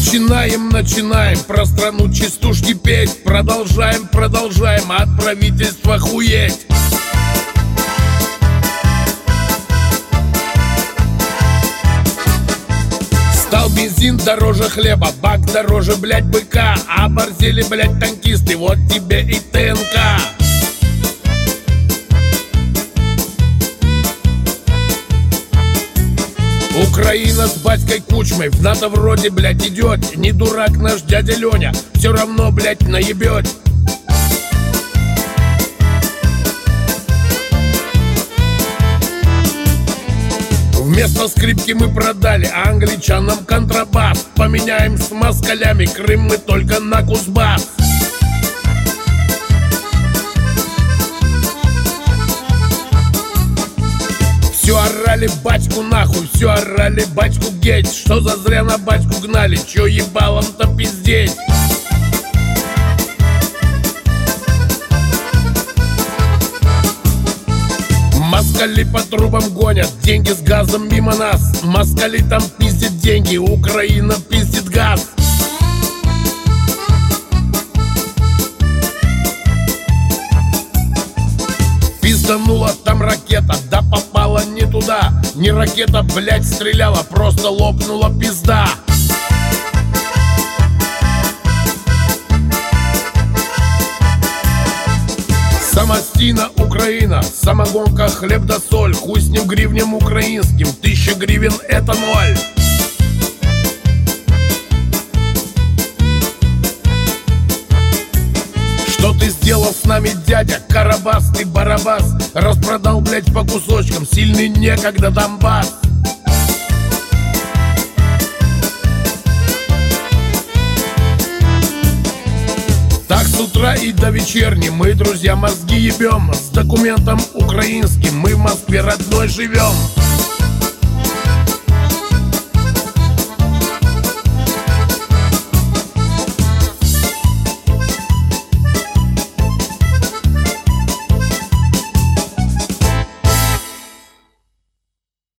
Начинаем про страну частушки петь. Продолжаем от правительства хуеть. Стал бензин дороже хлеба, бак дороже, блять, быка. А борзели, блять, танкисты, вот тебе и ТНК. Украина с батькой Кучмой в НАТО вроде, блядь, идет. Не дурак наш дядя Леня, все равно, блядь, наебет. Вместо скрипки мы продали, а англичанам контрабас. Поменяем с москалями Крым мы только на Кузбасс. Все орали батьку нахуй, все орали батьку геть. Что за зря на батьку гнали, че ебалом-то пиздеть? Москали по трубам гонят, деньги с газом мимо нас. Москали там пиздят деньги, Украина пиздит газ. Пизданула там ракета, да попала не туда. Не ракета, блядь, стреляла, просто лопнула пизда. Самостийна Украина, самогонка, хлеб да соль. Хуй с ним гривнем украинским, 1000 гривен это ноль. Что ты сделал с нами, дядя? Карабас, ты барабас. Распродал, блядь, по кусочкам, сильный некогда Донбасс. Так с утра и до вечерни мы, друзья, мозги ебем. С документом украинским мы в Москве родной живем.